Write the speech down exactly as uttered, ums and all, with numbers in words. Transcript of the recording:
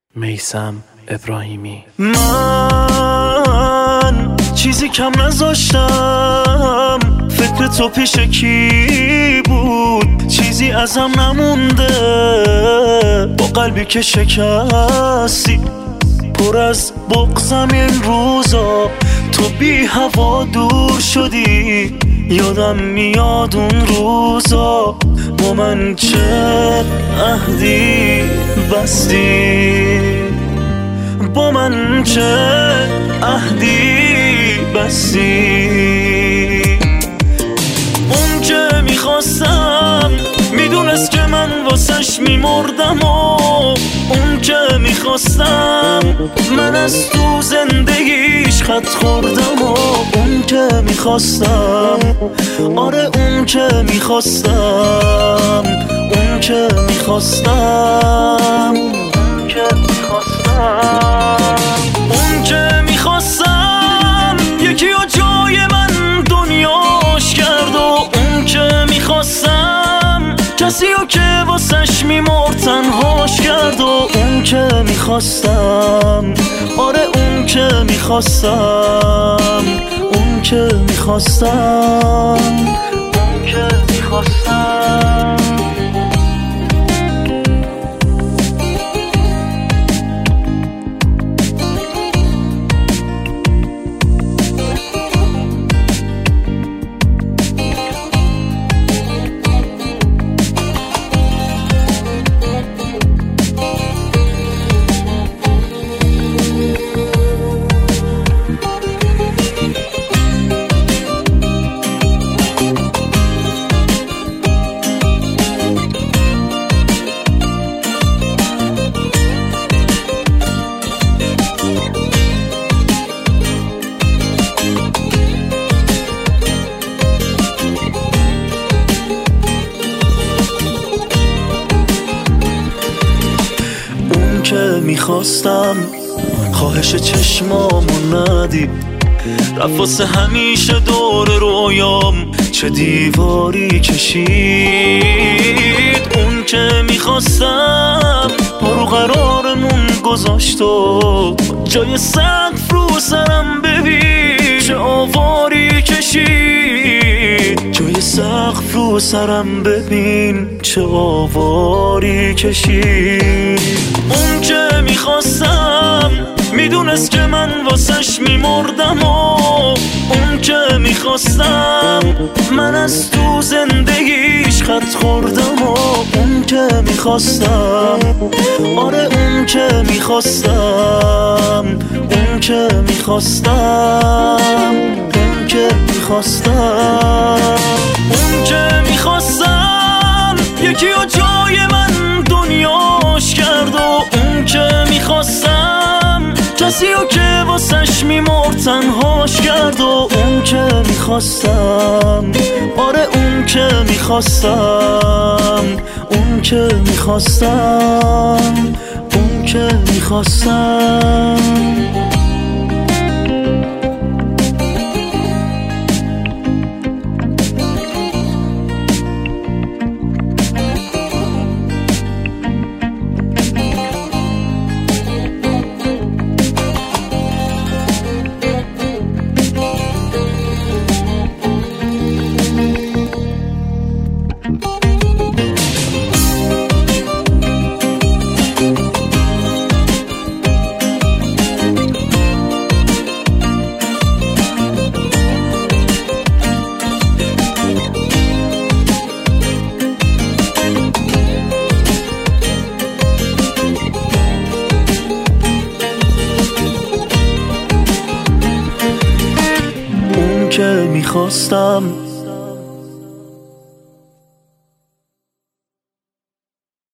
میثم ابراهیمی. من چیزی کم نذاشتم، فکر تو پیش کی بود؟ چیزی ازم نمونده، با قلبی که شکستی، پر از بغضم این روزا. تو بی هوا دور شدی، یادم میاد اون روزا. با من چه عهدی بستی، با من چه عهدی بستی. اون که میخواستم میدونست که من واسش میمردم، و اون که میخواستم من از تو زندگیش خط خوردم، و اون که میخواستم، آره اون که میخواستم، اون که میخواستم، اون که میخواستم، اون که میخواستم یکی و جای من دنیاش کرد، و اون که میخواستم کسی رو که واسش میمرد تنهاش کرد، و اون که میخواستم، آره اون که میخواستم، اون که میخواستم، اون که میخواستم. که میخواستم خواهش چشمامو ندید، رفت واسه همیشه دور رویام چه دیواری کشید. اون که میخواستم ما رو قرارمون گذاشت، و جای سقف رو سرم ببین چه آواری کشید، جای سقف رو سرم ببین چه آواری کشید. اون که میخواستم میدونست که من واسش میمردم، و اون که میخواستم من از تو زندگیش خط خوردم، و اون که میخواستم، آره اون که میخواستم، اون که میخواستم، اون که میخواستم، اون که میخواستم یکی و جای من دنیاش کرد، و اون که میخواستم کسی رو که واسش میمرد تنهاش کرد، و اون که میخواستم، آره اون که میخواستم، اون که میخواستم، اون که میخواستم. که میخواستم